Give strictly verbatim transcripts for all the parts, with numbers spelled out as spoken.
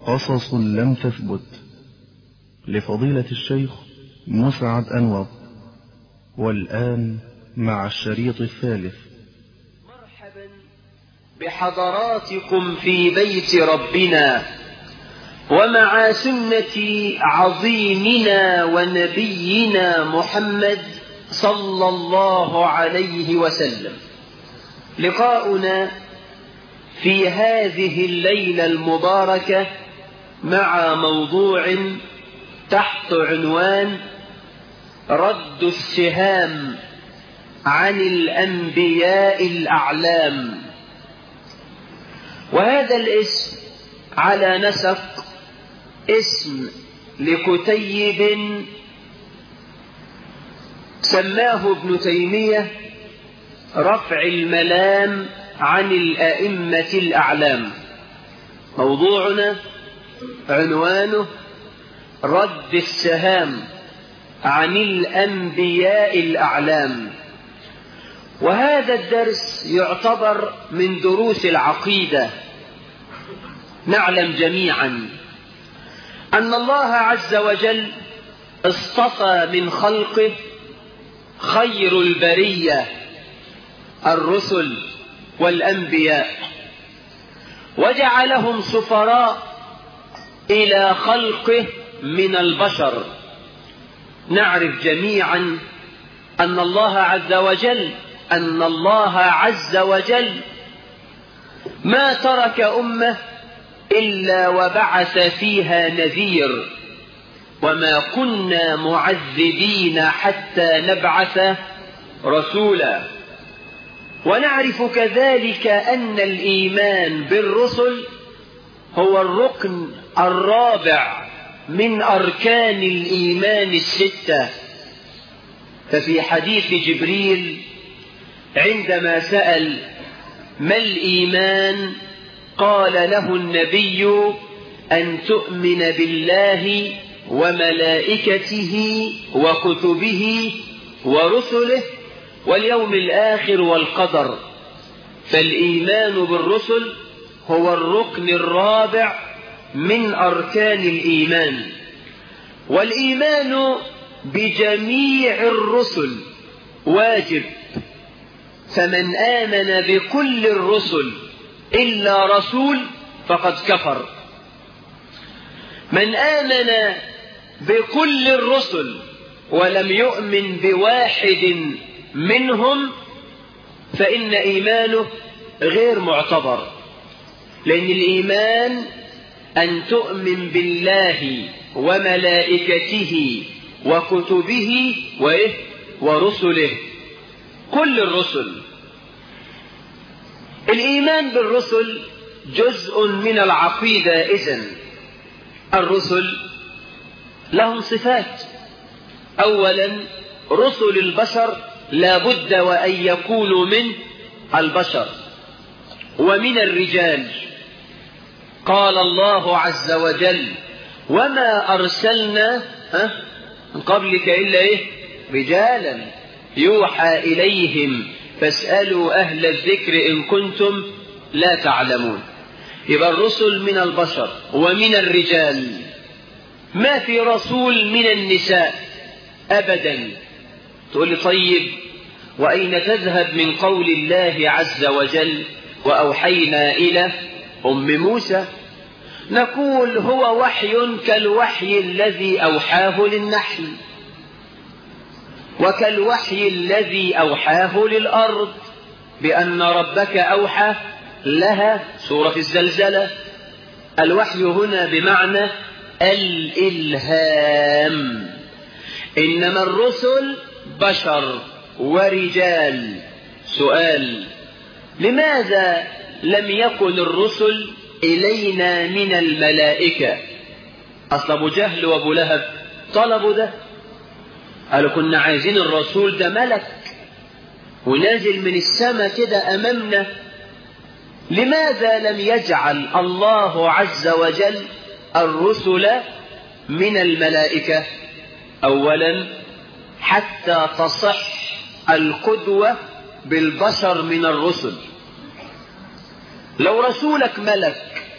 قصص لم تثبت لفضيلة الشيخ مسعد أنور. والآن مع الشريط الثالث. مرحبا بحضراتكم في بيت ربنا ومع سنة عظيمنا ونبينا محمد صلى الله عليه وسلم. لقاؤنا في هذه الليلة المباركة مع موضوع تحت عنوان رد السهام عن الأنبياء الأعلام. وهذا الاسم على نسق اسم لكتيب سماه ابن تيمية رفع الملام عن الأئمة الأعلام. موضوعنا عنوانه رد السهام عن الأنبياء الأعلام. وهذا الدرس يعتبر من دروس العقيدة. نعلم جميعا أن الله عز وجل اصطفى من خلقه خير البرية الرسل والأنبياء، وجعلهم سفراء إلى خلقه من البشر. نعرف جميعا أن الله عز وجل أن الله عز وجل ما ترك أمة إلا وبعث فيها نذير، وما كنا معذبين حتى نبعث رسولا. ونعرف كذلك أن الإيمان بالرسل هو الركن الرابع من أركان الإيمان الستة. ففي حديث جبريل عندما سأل ما الإيمان قال له النبي أن تؤمن بالله وملائكته وكتبه ورسله واليوم الآخر والقدر. فالإيمان بالرسل هو الركن الرابع من أركان الإيمان. والإيمان بجميع الرسل واجب، فمن آمن بكل الرسل إلا رسول فقد كفر. من آمن بكل الرسل ولم يؤمن بواحد منهم فإن إيمانه غير معتبر. لأن الإيمان أن تؤمن بالله وملائكته وكتبه ورسله، كل الرسل. الإيمان بالرسل جزء من العقيدة. إذن الرسل لهم صفات. أولا رسل البشر لا بد وأن يكونوا من البشر ومن الرجال. قال الله عز وجل وما أرسلنا من قبلك إلا إيه؟ رجالا يوحى إليهم فاسألوا أهل الذكر إن كنتم لا تعلمون. يبقى الرسل من البشر ومن الرجال. ما في رسول من النساء أبدا. تقول لي طيب وأين تذهب من قول الله عز وجل وأوحينا إلى أم موسى؟ نقول هو وحي كالوحي الذي أوحاه للنحل، وكالوحي الذي أوحاه للأرض بأن ربك أوحى لها، سورة الزلزلة. الوحي هنا بمعنى الإلهام. إنما الرسل بشر ورجال. سؤال: لماذا لم يكن الرسل إلينا من الملائكة؟ أصل أبو جهل وأبو لهب طلبوا ده، قالوا كنا عايزين الرسول ده ملك ونازل من السماء كده أمامنا. لماذا لم يجعل الله عز وجل الرسل من الملائكة؟ أولا حتى تصح القدوة بالبشر من الرسل. لو رسولك ملك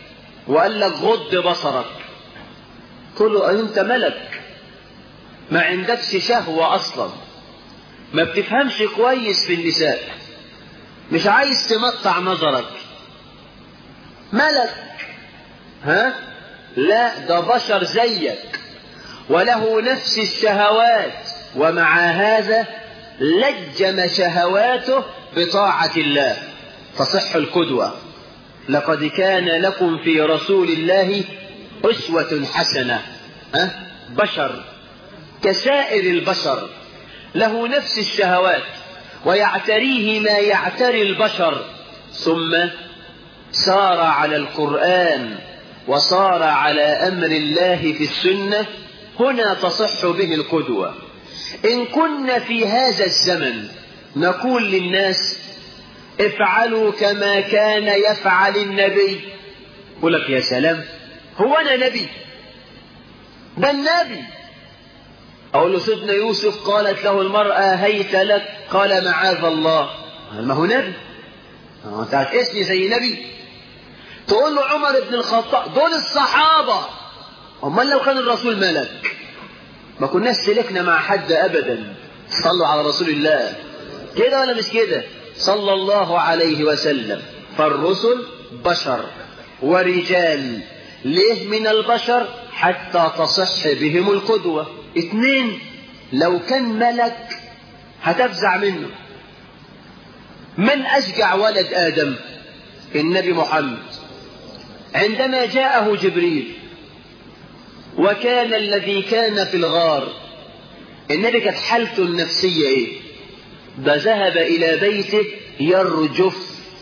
وقال لك غض بصرك، تقول له أنت ملك ما عندكش شهوة أصلا، ما بتفهمش كويس في النساء، مش عايز تمتع نظرك، ملك. ها؟ لا، ده بشر زيك وله نفس الشهوات، ومع هذا لجم شهواته بطاعة الله، تصح القدوة. لقد كان لكم في رسول الله أسوة حسنة. ها؟ بشر كسائر البشر، له نفس الشهوات ويعتريه ما يعتري البشر، ثم سار على القرآن وصار على أمر الله في السنة، هنا تصح به القدوة. إن كنا في هذا الزمن نقول للناس افعلوا كما كان يفعل النبي، يقول لك يا سلام، هو أنا نبي؟ ده النبي. أقول له سيدنا يوسف قالت له المرأة هيت لك، قال معاذ الله، ما هو نبي، أنت هتقيسني زي نبي؟ تقول له عمر بن الخطاب، دول الصحابة، أمال لو كان الرسول ملك ما كناش سلكنا مع حد أبدا. صلوا على رسول الله، كده ولا مش كده؟ صلى الله عليه وسلم. فالرسل بشر ورجال، ليه من البشر؟ حتى تصح بهم القدوة. اثنين، لو كان ملك هتفزع منه. من أشجع ولد آدم؟ النبي محمد. عندما جاءه جبريل وكان الذي كان في الغار، النبي كانت حالته النفسية ايه؟ ده ذهب إلى بيته يرجف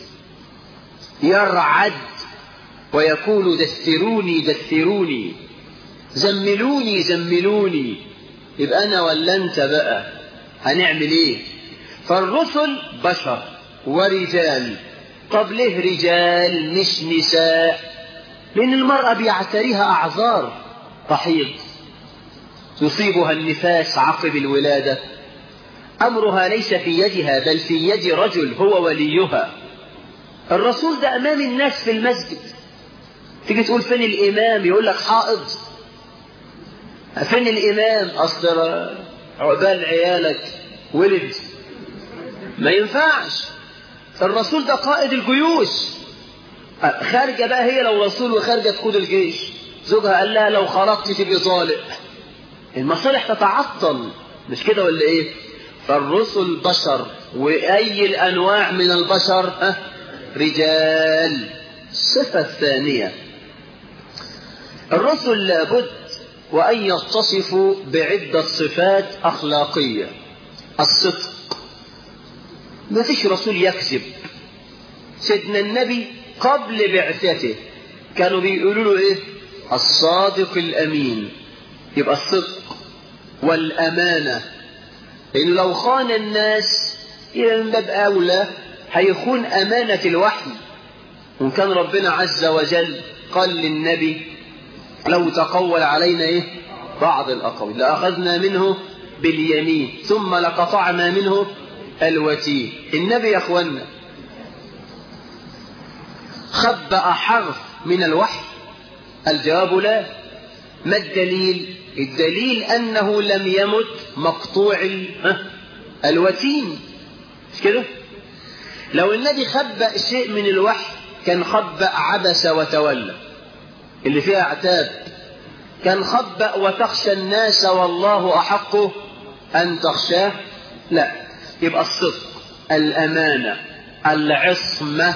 يرعد ويقول دثروني دثروني، زملوني زملوني. يبقى أنا ولا أنت بقى هنعمل إيه؟ فالرسل بشر ورجال. طب ليه رجال مش نساء؟ لأن المرأة بيعتريها أعذار، تحيض، يصيبها النفاس عقب الولادة، أمرها ليس في يدها بل في يد رجل هو وليها. الرسول ده أمام الناس في المسجد، تيجي تقول فين الإمام؟ يقول لك حائض. فين الإمام؟ أصل عقبال عيالك ولد، ما ينفعش. الرسول ده قائد الجيوش، خارجة بقى هي لو رسول وخارجة تقود الجيش، زوجها قال لها لو خرجت تبقي طالق، المصالح تتعطل، مش كده ولا ايه؟ فالرسل بشر، وأي الأنواع من البشر؟ أه؟ رجال. الصفة الثانية، الرسل لابد وأن يتصفوا بعدة صفات أخلاقية. الصدق، ما فيش رسول يكذب. سيدنا النبي قبل بعثته كانوا بيقولوا له ايه؟ الصادق الأمين. يبقى الصدق والأمانة، لأنه لو خان الناس إلى من باب أولى هيخون أمانة الوحي. وإن كان ربنا عز وجل قال للنبي لو تقول علينا إيه؟ بعض الأقوال لأخذنا منه باليمين ثم لقطعنا منه الوتين. النبي يا أخوانا خبأ حرف من الوحي؟ الجواب لا. ما الدليل؟ الدليل أنه لم يمت مقطوع الوتين، مش كده؟ لو النبي خبأ شيء من الوحي كان خبأ عبس وتولى اللي فيها اعتاب، كان خبأ وتخشى الناس والله أحق أن تخشاه. لا، يبقى الصدق، الأمانة، العصمة،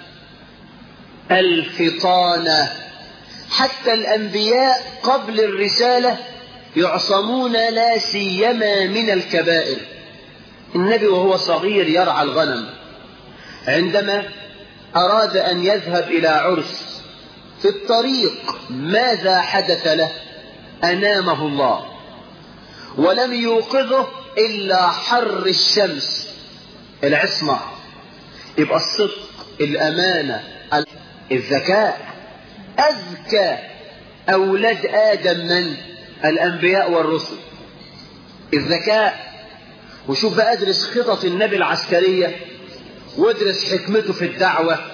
الفطانة. حتى الأنبياء قبل الرسالة يعصمون لا سيما من الكبائر. النبي وهو صغير يرعى الغنم، عندما أراد أن يذهب إلى عرس في الطريق ماذا حدث له؟ أنامه الله ولم يوقظه إلا حر الشمس. العصمة. يبقى الصدق، الأمانة، الذكاء. أذكى أولاد آدم من؟ الأنبياء والرسل. الذكاء. وشوف بقى ادرس خطط النبي العسكرية، وادرس حكمته في الدعوة،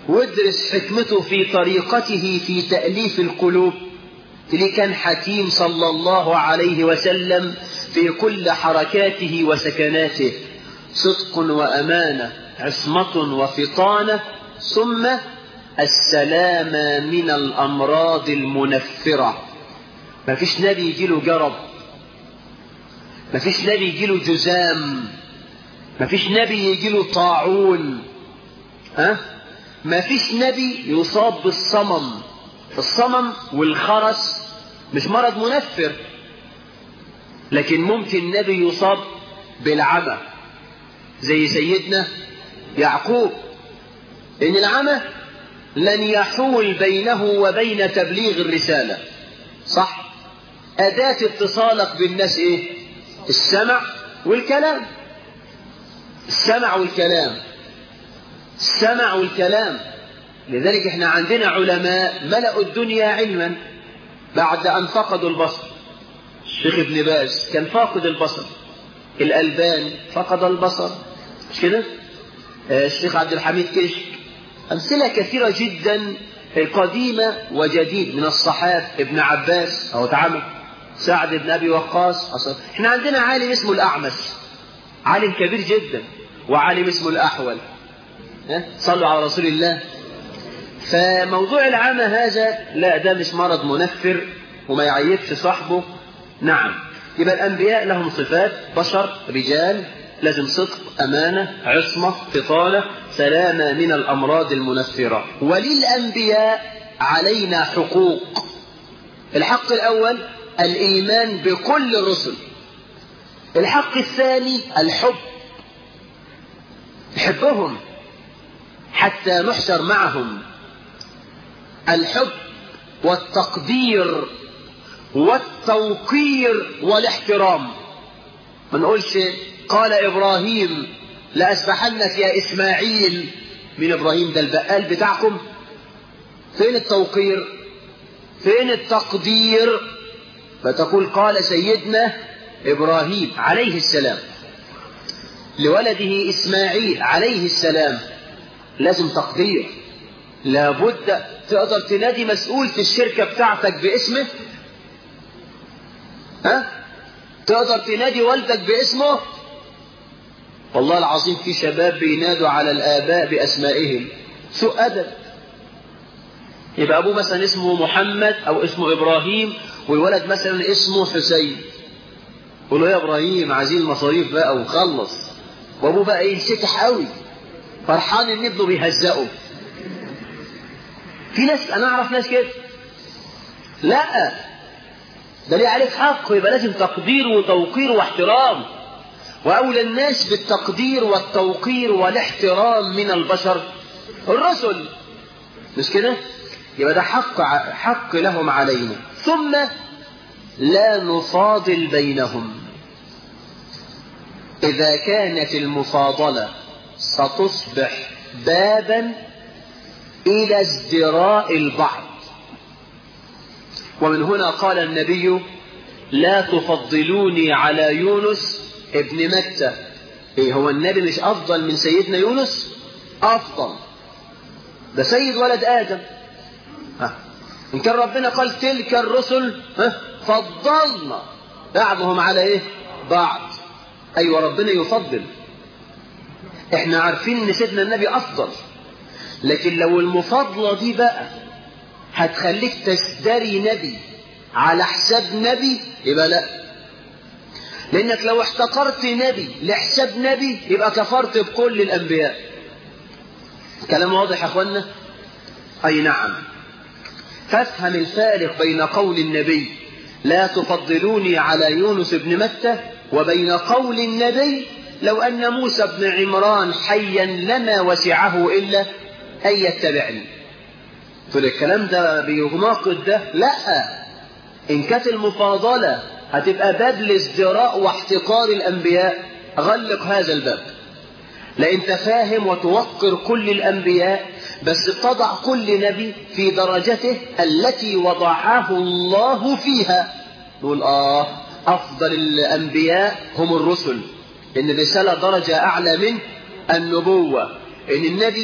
وادرس حكمته في طريقته في تأليف القلوب، تلاقيه كان حكيم صلى الله عليه وسلم في كل حركاته وسكناته، صدق وأمانة، عصمة وفطانة، ثم السلامة من الأمراض المنفرة. ما فيش نبي يجيله جرب، ما فيش نبي يجيله جذام، ما فيش نبي يجيله طاعون، ها؟ ما فيش نبي يصاب بالصمم. الصمم والخرس مش مرض منفر، لكن ممكن نبي يصاب بالعمى زي سيدنا يعقوب، إن العمى لن يحول بينه وبين تبليغ الرسالة، صح؟ أداة اتصالك بالناس إيه؟ السمع والكلام، السمع والكلام، السمع والكلام. لذلك احنا عندنا علماء ملأوا الدنيا علما بعد أن فقدوا البصر. الشيخ ابن باز كان فاقد البصر، الألباني فقد البصر، مش كده؟ الشيخ عبد الحميد كشك، أمثلة كثيرة جدا قديمة وجديد من الصحابة، ابن عباس أو تعمل، سعد بن أبي وقاص أصلا. احنا عندنا عالم اسمه الأعمش، عالم كبير جدا، وعالم اسمه الأحول. صلوا على رسول الله. فموضوع العمى هذا لا، ده مش مرض منفر وما يعيبش صاحبه. نعم، يبقى الأنبياء لهم صفات، بشر، رجال، لازم صدق، أمانة، عصمة، فطانة، سلامة من الأمراض المنفرة. وللأنبياء علينا حقوق. الحق الأول الإيمان بكل الرسل. الحق الثاني الحب، نحبهم حتى نحشر معهم. الحب والتقدير والتوقير والاحترام. ما نقولش قال إبراهيم لأسبحنك يا إسماعيل. من إبراهيم ده البقال بتاعكم؟ فين التوقير؟ فين التقدير؟ فتقول قال سيدنا إبراهيم عليه السلام لولده إسماعيل عليه السلام. لازم تقدير. لابد تقدر تنادي مسؤول في الشركة بتاعتك باسمه؟ ها؟ تقدر تنادي والدك باسمه؟ والله العظيم في شباب بينادوا على الآباء بأسمائهم، سوء أدب. يبقى أبوه مثلا اسمه محمد أو اسمه إبراهيم، والولد مثلا اسمه حسين، قولوا يا إبراهيم عايزين مصاريف بقى وخلص. وأبوه بقى ينشكح قوي، فرحان إن ابنه بيهزقه. في ناس، أنا أعرف ناس كده. لا، ده ليه عليك حق، يبقى لازم تقدير وتوقير واحترام. وأولى الناس بالتقدير والتوقير والاحترام من البشر الرسل، مش كده؟ يبقى ده حق حق لهم علينا. ثم لا نفاضل بينهم. إذا كانت المفاضلة ستصبح بابا إلى ازدراء البعض. ومن هنا قال النبي لا تفضلوني على يونس ابن متى. إيه هو النبي مش أفضل من سيدنا يونس؟ أفضل، ده سيد ولد آدم. ها. إن كان ربنا قال تلك الرسل ها فضلنا بعضهم على إيه؟ بعض. أيوة ربنا يفضل. إحنا عارفين إن سيدنا النبي أفضل، لكن لو المفاضلة دي بقى هتخليك تزدري نبي على حساب نبي يبقى لا. لأنك لو احتقرت نبي لحساب نبي يبقى كفرت بكل الأنبياء. كلام واضح يا أخوانا؟ أي نعم. فافهم الفارق بين قول النبي لا تفضلوني على يونس بن متى وبين قول النبي لو أن موسى بن عمران حيا لما وسعه إلا أن يتبعني. تقول الكلام ده بيناقض ده؟ لا، إن كانت المفاضلة هتبقى باب لازدراء واحتقار الأنبياء غلق هذا الباب. لا، أنت فاهم وتوقر كل الأنبياء، بس تضع كل نبي في درجته التي وضعه الله فيها. نقول آه أفضل الأنبياء هم الرسل، إن الرسالة درجة أعلى من النبوة. إن النبي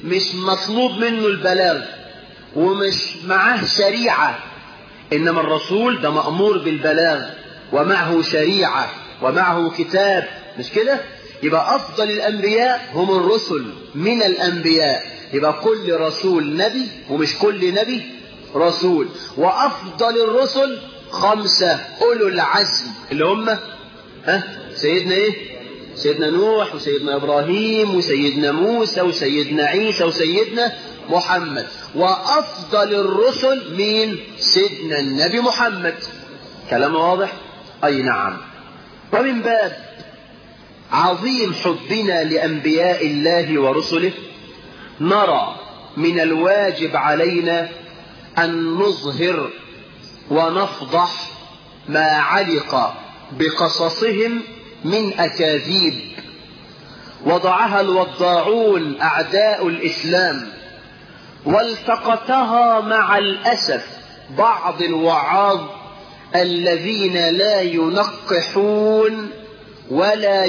مش مطلوب منه البلاغ ومش معاه شريعة، إنما الرسول ده مأمور بالبلاغ ومعه شريعة ومعه كتاب، مش كده؟ يبقى أفضل الأنبياء هم الرسل من الأنبياء، يبقى كل رسول نبي ومش كل نبي رسول. وأفضل الرسل خمسة أولو العزم اللي هم ها سيدنا إيه؟ سيدنا نوح وسيدنا إبراهيم وسيدنا موسى وسيدنا عيسى وسيدنا محمد. وأفضل الرسل مين؟ سيدنا النبي محمد. كلام واضح؟ أي نعم. ومن باب عظيم حبنا لأنبياء الله ورسله نرى من الواجب علينا أن نظهر ونفضح ما علق بقصصهم من أكاذيب وضعها الوضاعون أعداء الإسلام، والتقطها مع الأسف بعض الوعاظ الذين لا ينقحون ولا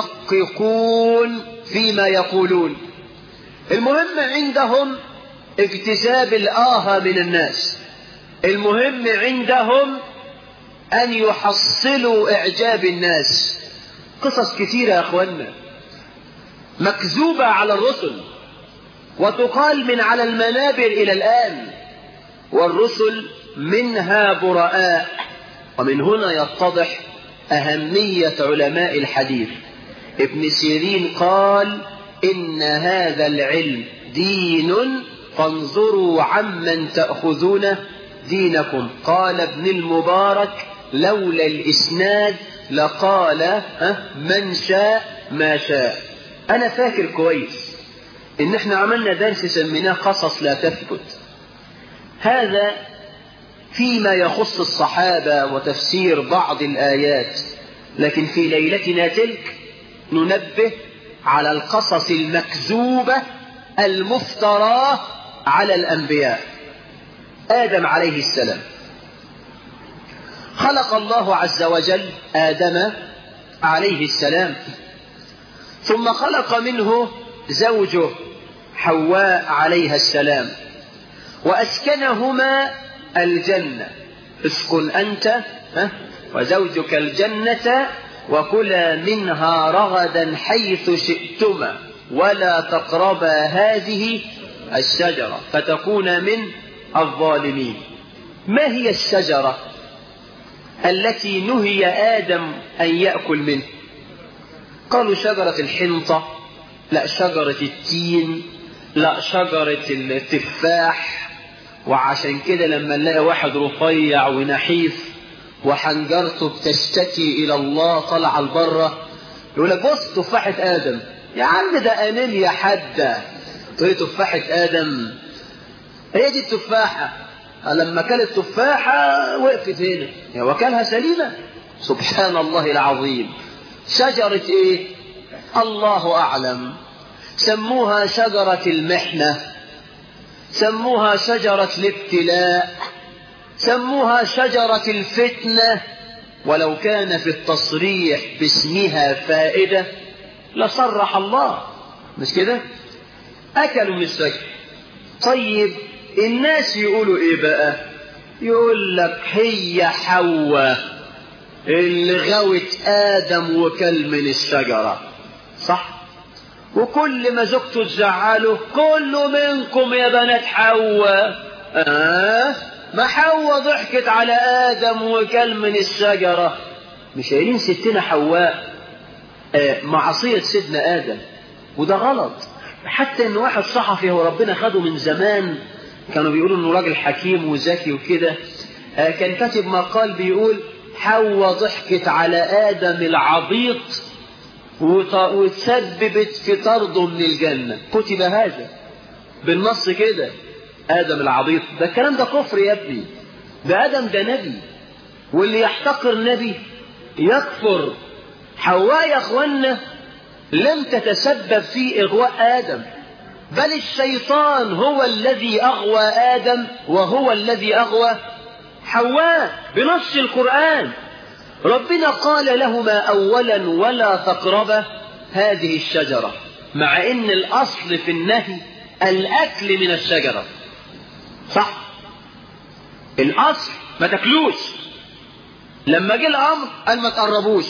يدققون فيما يقولون. المهم عندهم اكتساب الآهة من الناس، المهم عندهم أن يحصلوا إعجاب الناس. قصص كثيرة يا أخوانا مكذوبة على الرسل وتقال من على المنابر إلى الآن، والرسل منها براء. ومن هنا يتضح أهمية علماء الحديث. ابن سيرين قال إن هذا العلم دين فانظروا عمن تأخذون دينكم. قال ابن المبارك لولا الإسناد لقال من شاء ما شاء. أنا فاكر كويس إن احنا عملنا درس سميناه قصص لا تثبت، هذا فيما يخص الصحابة وتفسير بعض الآيات، لكن في ليلتنا تلك ننبه على القصص المكذوبة المفتراه على الأنبياء. آدم عليه السلام خلق الله عز وجل آدم عليه السلام، ثم خلق منه زوجه حواء عليها السلام وأسكنهما الجنة. اسكن أنت وزوجك الجنة وكلا منها رغدا حيث شئتما ولا تقربا هذه الشجرة فتكون من الظالمين. ما هي الشجرة التي نهي آدم أن يأكل منه؟ قالوا شجرة الحنطة، لا شجرة التين، لا شجرة التفاح. وعشان كده لما نلاقي واحد رفيع ونحيف وحنجرته بتشتكي إلى الله طلع البرة يقول لك بص تفاحة آدم. يا عم ده أنيميا حادة، تقول تفاحة آدم؟ هي دي التفاحة. لما كانت التفاحة وقفت هنا وكانها سليمة. سبحان الله العظيم. شجرة ايه؟ الله أعلم. سموها شجرة المحنة، سموها شجرة الابتلاء، سموها شجرة الفتنة. ولو كان في التصريح باسمها فائدة لصرح الله، مش كده؟ أكلوا من الشجر. طيب الناس يقولوا ايه بقى؟ يقول لك هي حواء اللي غوت آدم وكل من الشجرة، صح؟ وكل ما زوجته تزعله كله منكم يا بنات حواء. آه ما حواء ضحكت على آدم وكل من الشجرة. مش قايلين ستنا حواء آه معصية سيدنا آدم، وده غلط. حتى ان واحد صحفي هو ربنا خده من زمان كانوا بيقولوا انه راجل حكيم وذكي وكده، آه كان كاتب مقال بيقول حواء ضحكت على آدم العبيط وتسببت في طرده من الجنة. كتب هذا بالنص كده، آدم العبيط. ده الكلام ده كفر يا ابني، ده آدم ده نبي، واللي يحتقر نبي يكفر. حواء يا اخوانا لم تتسبب في إغواء آدم، بل الشيطان هو الذي أغوى آدم وهو الذي أغوى حواء بنص القرآن. ربنا قال لهما أولا ولا تقربا هذه الشجرة، مع إن الأصل في النهي الأكل من الشجرة، صح؟ الأصل ما تاكلوش، لما جه الأمر قال ما تقربوش.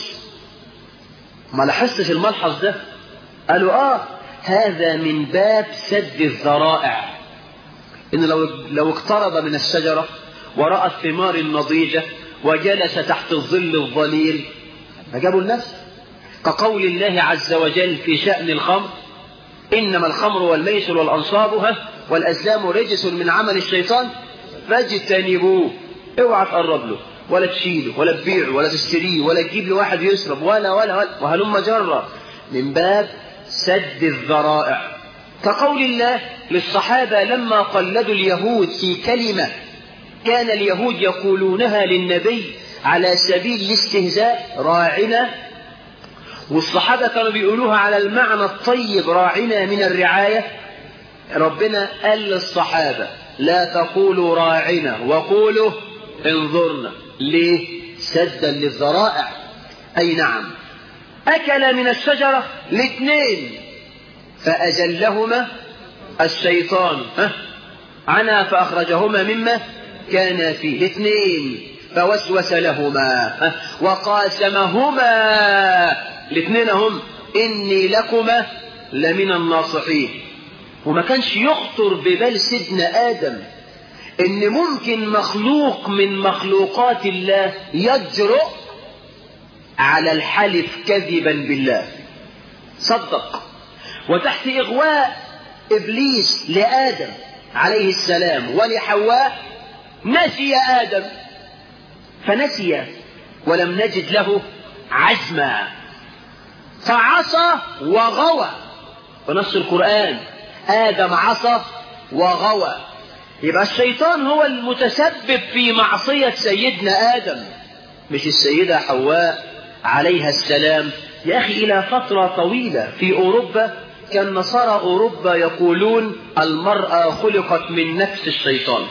ما لاحظتش الملحظ ده؟ قالوا آه هذا من باب سد الذرائع، إن لو لو اقترب من الشجرة ورأى الثمار النضيجة وجلس تحت الظل الظليل فجابوا النفس، كقول الله عز وجل في شأن الخمر: إنما الخمر والميسر والأنصاب والأزلام رجس من عمل الشيطان فاجتنبوه. اوعى تقرب له ولا تشيله ولا تبيعه ولا تشتريه ولا تجيب له واحد يشرب ولا ولا ولا وهلم جرة، من باب سد الذرائع. كقول الله للصحابة لما قلدوا اليهود في كلمة كان اليهود يقولونها للنبي على سبيل الاستهزاء: راعنا، والصحابة كانوا بيقولوها على المعنى الطيب: راعنا من الرعاية. ربنا قال للصحابة: لا تقولوا راعنا وقولوا انظرنا. ليه؟ سدا للذرائع. أي نعم، أكل من الشجرة الاثنين فأجلهما الشيطان عنا فأخرجهما مما كان فيه. الاثنين فوسوس لهما وقاسمهما الاثنين هم إني لكما لمن الناصحين. وما كانش يخطر ببال سيدنا آدم إن ممكن مخلوق من مخلوقات الله يجرؤ على الحلف كذبا بالله. صدق. وتحت إغواء إبليس لآدم عليه السلام ولحواء نسي آدم، فنسي ولم نجد له عزما فعصى وغوى. ونص القرآن آدم عصى وغوى. يبقى الشيطان هو المتسبب في معصية سيدنا آدم، مش السيدة حواء عليها السلام. يا أخي إلى فترة طويلة في أوروبا كان نصارى أوروبا يقولون المرأة خلقت من نفس الشيطان،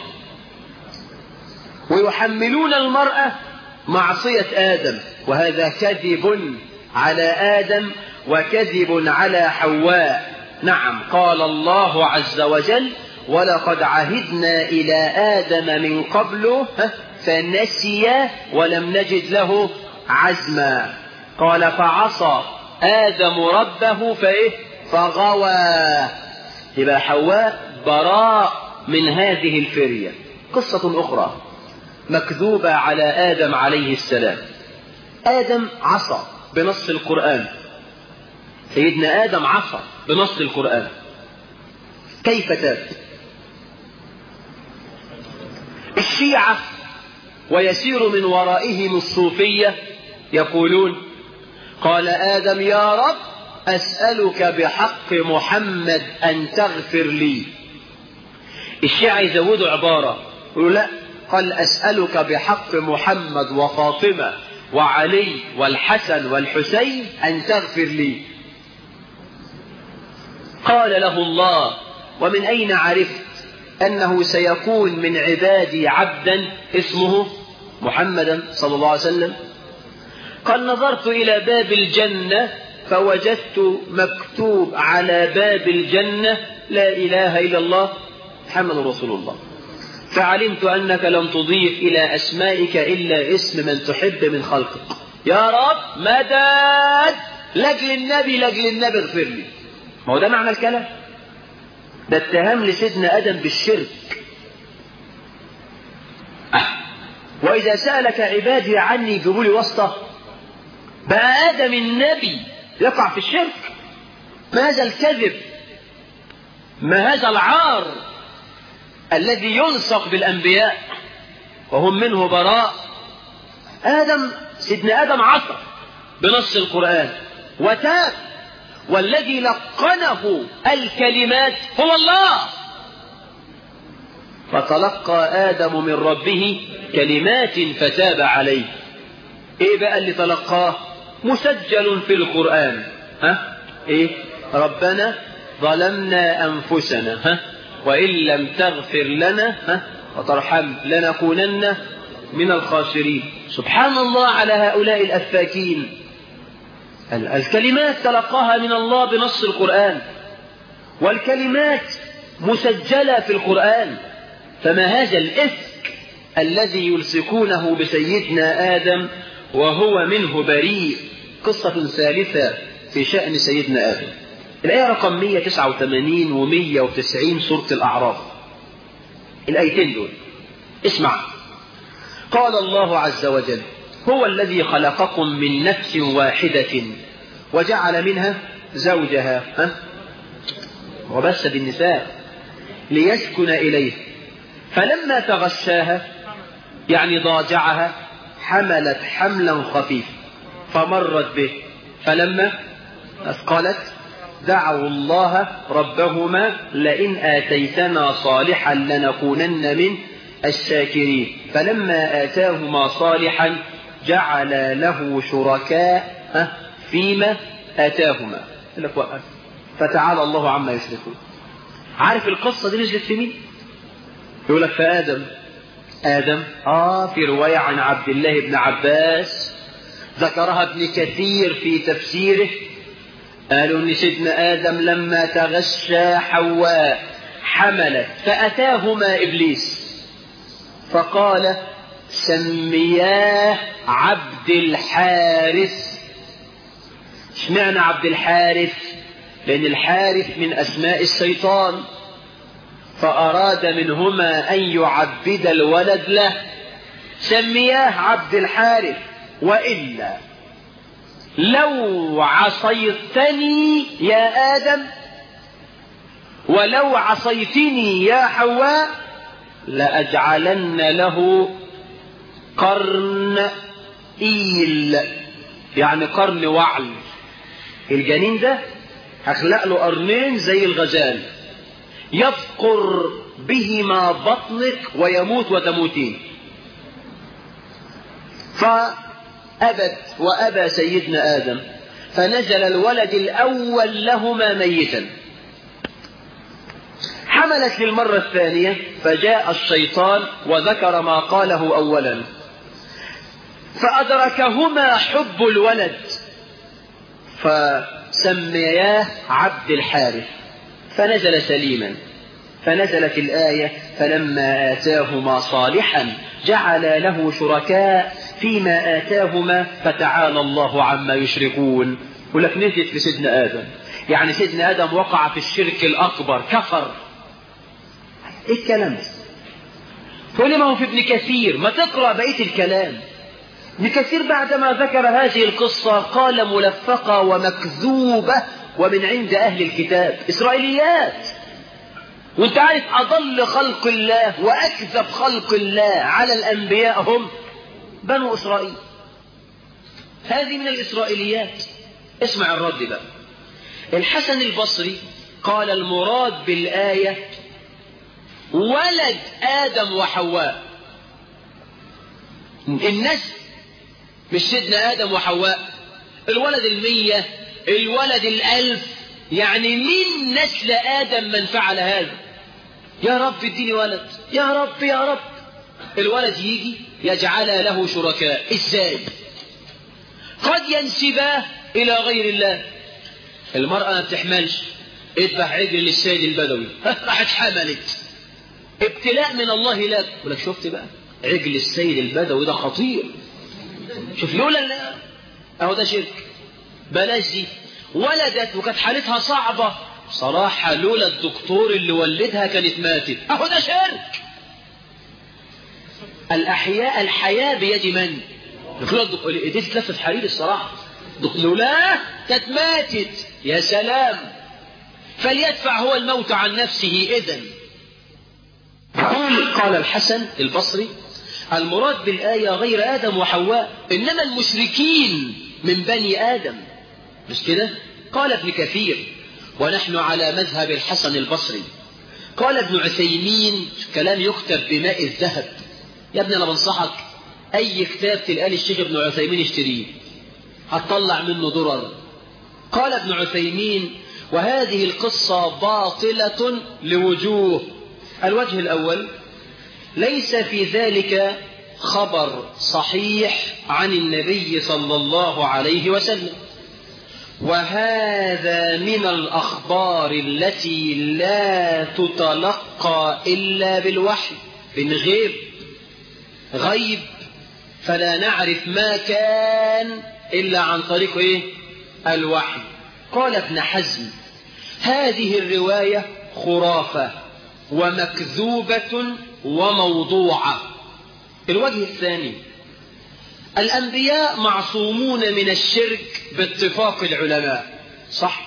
ويحملون المرأة معصية آدم، وهذا كذب على آدم وكذب على حواء. نعم، قال الله عز وجل: ولقد عهدنا إلى آدم من قبل فنسي ولم نجد له عزما. قال: فعصى آدم ربه فإيه؟ فغوى. يبقى حواء براء من هذه الفرية. قصة أخرى مكذوبة على آدم عليه السلام. آدم عصى بنص القرآن، سيدنا آدم عصى بنص القرآن. كيف تاب؟ الشيعة ويسير من ورائهم الصوفية يقولون: قال آدم: يا رب أسألك بحق محمد أن تغفر لي. الشيعة يزودوا عبارة، يقولوا لا، قال: أسألك بحق محمد وفاطمة وعلي والحسن والحسين أن تغفر لي. قال له الله: ومن أين عرفت أنه سيكون من عبادي عبدا اسمه محمدا صلى الله عليه وسلم؟ قال: نظرت إلى باب الجنة فوجدت مكتوب على باب الجنة: لا إله إلا الله محمد رسول الله، فعلمت أنك لم تضيف إلى أسمائك إلا اسم من تحب من خلقك. يا رب مدد لأجل النبي لأجل النبي اغفر لي. ما هو ده معنى الكلام. ده اتهام لسيدنا آدم بالشرك. أه. وإذا سألك عبادي عني جيبوا لي واسطة. بقى آدم النبي يقع في الشرك؟ ما هذا الكذب؟ ما هذا العار الذي يلصق بالأنبياء وهم منه براء؟ آدم سيدنا آدم عصى بنص القرآن وتاب، والذي لقنه الكلمات هو الله. فتلقى آدم من ربه كلمات فتاب عليه. ايه بقى اللي تلقاه؟ مسجل في القرآن. ها ايه؟ ربنا ظلمنا أنفسنا ها وإن لم تغفر لنا ها وترحم لنكونن من الخاسرين. سبحان الله على هؤلاء الأفاكين. الكلمات تلقاها من الله بنص القرآن، والكلمات مسجلة في القرآن. فما هذا الإفك الذي يلصقونه بسيدنا آدم وهو منه بريء؟ قصة ثالثة في شأن سيدنا آدم. الآية رقم مئة وتسعة وثمانين و مئة وتسعين سورة الأعراف، الآيتين دول اسمع. قال الله عز وجل: هو الذي خلقكم من نفس واحدة وجعل منها زوجها ها؟ وبث بالنساء ليسكن إليه، فلما تغشاها يعني ضاجعها حملت حملا خفيفا فمرت به، فلما أثقلت دعوا الله ربهما لئن آتيتنا صالحا لنكونن من الشاكرين، فلما آتاهما صالحا جعل له شركاء فيما آتاهما. فتعالى الله عما يشركون. عارف القصة دي نزلت في مين؟ يقول لك في آدم. آدم آه في رواية عن عبد الله بن عباس ذكرها ابن كثير في تفسيره، قالوا ان سيدنا آدم لما تغشى حواء حملت فأتاهما إبليس فقال: سمياه عبد الحارث. اشمعنى عبد الحارث؟ لأن الحارث من أسماء الشيطان، فأراد منهما أن يعبد الولد له، سمياه عبد الحارث. وإلا لو عصيتني يا آدم ولو عصيتني يا حواء لأجعلن له قرن إيل، يعني قرن وعل. الجنين ده هخلق له قرنين زي الغزال يفقر بهما بطنك ويموت وتموتين. فأبت وأبى سيدنا آدم، فنزل الولد الأول لهما ميتا. حملت للمرة الثانية فجاء الشيطان وذكر ما قاله أولا، فأدركهما حب الولد فسمياه عبد الحارث، فنزل سليما. فنزلت الآية: فلما آتاهما صالحا جعل له شركاء فيما آتاهما فتعالى الله عما يشركون. ولك نزلت في سيدنا آدم، يعني سيدنا آدم وقع في الشرك الأكبر، كفر. إيه الكلام ده؟ تقول لي ما هو في ابن كثير، ما تقرأ بقية الكلام. ابن كثير بعدما ذكر هذه القصة قال ملفقة ومكذوبة ومن عند أهل الكتاب، إسرائيليات. وانت عارف أضل خلق الله وأكذب خلق الله على الأنبياء هم بنو إسرائيل. هذه من الإسرائيليات. اسمع الرد بقى. الحسن البصري قال: المراد بالآية ولد آدم وحواء، النسل، مش سيدنا آدم وحواء. الولد المية، الولد الألف، يعني من نسل آدم من فعل هذا. يا رب اديني ولد، يا رب يا رب. الولد يجي يجعل له شركاء. ازاي؟ قد ينسباه إلى غير الله. المرأة ما بتحملش، اذبح عجل للسيد البدوي، راحت حملت، ابتلاء من الله لك. ولك شفت بقى عجل السيد البدوي ده خطير، شوف لولا لا اهو ده شرك. بلاش دي. ولدت وكانت حالتها صعبة صراحة، لولا الدكتور اللي ولدها كانت ماتت، اهو ده شرك. الأحياء الحياة بيد من؟ لولا الدكتور ايديه تلفت حرير الصراحة، لولا كانت ماتت. يا سلام. فليدفع هو الموت عن نفسه. إذن قال الحسن البصري: المراد بالآية غير آدم وحواء، إنما المشركين من بني آدم، مش كده؟ قال ابن كثير: ونحن على مذهب الحسن البصري. قال ابن عثيمين: كلام يكتب بماء الذهب. يا ابني أنا بنصحك، أي كتاب تلقى الشيخ ابن عثيمين اشتريه، هتطلع منه درر. قال ابن عثيمين: وهذه القصة باطلة لوجوه. الوجه الأول: ليس في ذلك خبر صحيح عن النبي صلى الله عليه وسلم، وهذا من الأخبار التي لا تتلقى إلا بالوحي، بالغيب، غيب، فلا نعرف ما كان إلا عن طريق إيه؟ الوحي. قال ابن حزم: هذه الرواية خرافة ومكذوبة وموضوعة. الوجه الثاني: الأنبياء معصومون من الشرك باتفاق العلماء، صح؟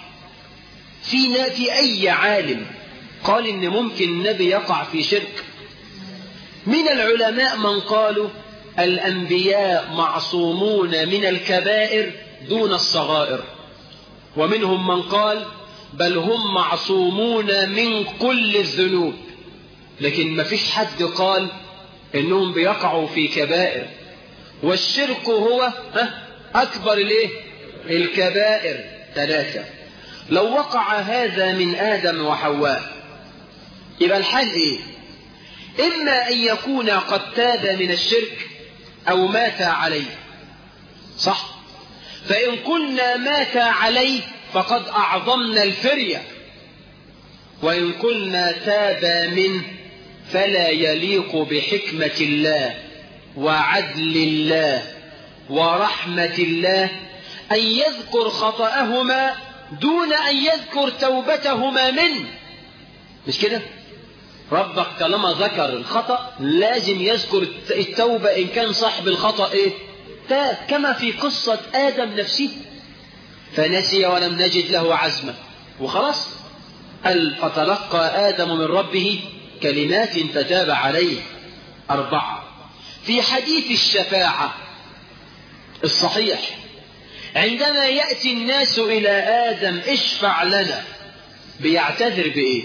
في في أي عالم قال إن ممكن النبي يقع في شرك؟ من العلماء من قالوا الأنبياء معصومون من الكبائر دون الصغائر، ومنهم من قال بل هم معصومون من كل الذنوب، لكن ما فيش حد قال إنهم بيقعوا في كبائر. والشرك هو أكبر الايه؟ الكبائر ثلاثة. لو وقع هذا من آدم وحواء يبقى الحال إيه؟ إما أن يكون قد تاب من الشرك أو مات عليه، صح؟ فإن قلنا مات عليه فقد أعظمنا الفرية، وإن قلنا تاب منه فلا يليق بحكمة الله وعدل الله ورحمة الله أن يذكر خطأهما دون أن يذكر توبتهما منه. مش كده؟ ربك طالما ذكر الخطأ لازم يذكر التوبة إن كان صاحب الخطأ إيه؟ تاب، كما في قصة آدم نفسه، فنسي ولم نجد له عزما وخلاص. قال فتلقى آدم من ربه كلمات فتاب عليه. أربعة: في حديث الشفاعة الصحيح عندما يأتي الناس إلى آدم اشفع لنا، بيعتذر بإيه؟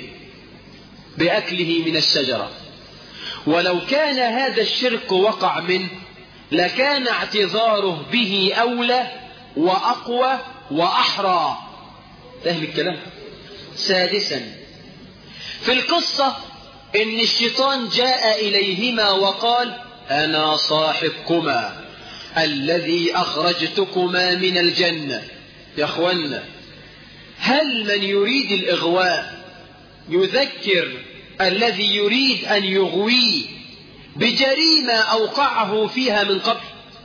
بأكله من الشجرة. ولو كان هذا الشرك وقع منه لكان اعتذاره به أولى وأقوى وأحرى. فهم الكلام؟ سادسا: في القصة إن الشيطان جاء إليهما وقال أنا صاحبكما الذي أخرجتكما من الجنة. يا أخوانا، هل من يريد الإغواء يذكر الذي يريد أن يغويه بجريمة أوقعه فيها من قبل؟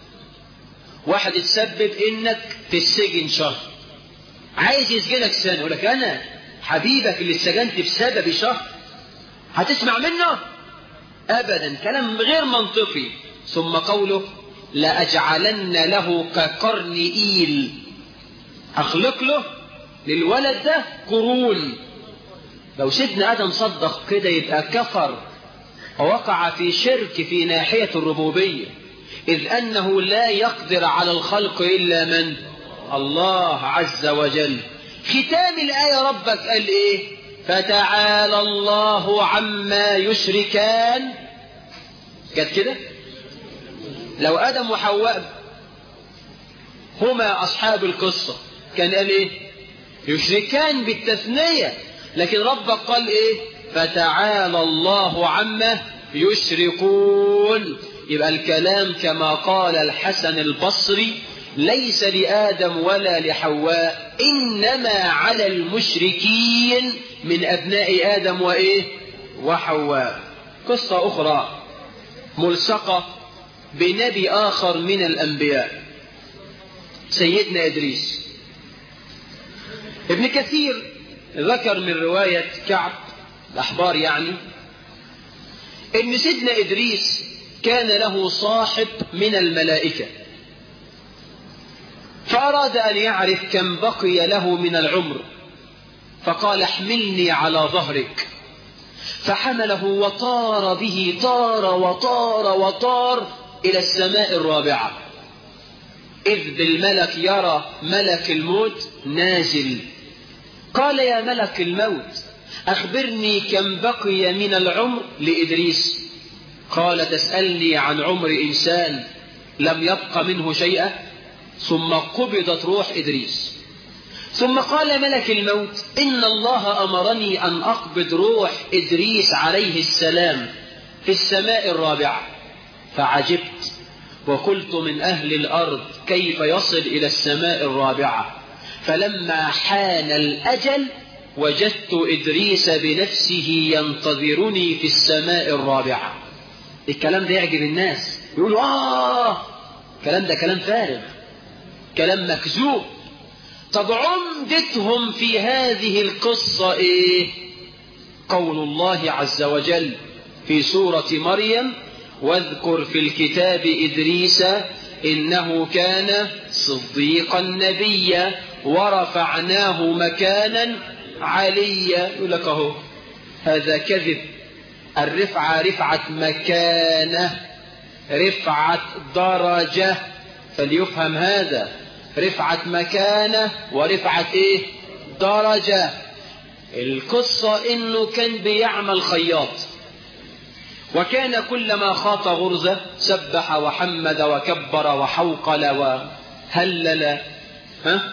واحد يتسبب إنك في السجن شهر، عايز يسجنك سنة، يقول لك أنا حبيبك اللي اتسجنت بسبب شهر هتسمع منه؟ أبدا، كلام غير منطقي. ثم قوله لأجعلن له كقرن إيل، أخلق له للولد ده قرون. لو سيدنا آدم صدق كده يبقى كفر ووقع في شرك في ناحية الربوبية، إذ أنه لا يقدر على الخلق إلا من؟ الله عز وجل. ختام الآية ربك قال إيه؟ فتعالى الله عما يشركان. كانت كده؟ لو آدم وحواء هما أصحاب القصة كان قال إيه؟ يشركان بالتثنية، لكن ربك قال إيه؟ فتعالى الله عما يشركون. يبقى الكلام كما قال الحسن البصري ليس لآدم ولا لحواء، إنما على المشركين من أبناء آدم وإيه؟ وحواء. قصة أخرى ملصقة بنبي آخر من الأنبياء، سيدنا إدريس. ابن كثير ذكر من رواية كعب الأحبار يعني إن سيدنا إدريس كان له صاحب من الملائكة، فأراد أن يعرف كم بقي له من العمر، فقال احملني على ظهرك، فحمله وطار به، طار وطار وطار إلى السماء الرابعة، إذ بالملك يرى ملك الموت نازل. قال يا ملك الموت أخبرني كم بقي من العمر لإدريس. قال تسألني عن عمر إنسان لم يبق منه شيئا. ثم قبضت روح إدريس. ثم قال ملك الموت إن الله أمرني أن أقبض روح إدريس عليه السلام في السماء الرابعة. فعجبت وقلت من أهل الأرض كيف يصل إلى السماء الرابعة؟ فلما حان الأجل وجدت إدريس بنفسه ينتظرني في السماء الرابعة. الكلام ده يعجب الناس، يقولوا آه الكلام ده كلام فارغ، كلام مكذوب. طب عمدتهم في هذه القصة إيه؟ قول الله عز وجل في سورة مريم: واذكر في الكتاب إدريس إنه كان صديقا نبيا ورفعناه مكانا عليا. يقول لك اهو هذا كذب. الرفعة رفعة مكانة، رفعة درجة، فليفهم هذا. رفعة مكانة ورفعة ايه؟ درجة. القصة انه كان بيعمل خياط، وكان كلما خاط غرزة سبح وحمد وكبر وحوقل وهلل. ها؟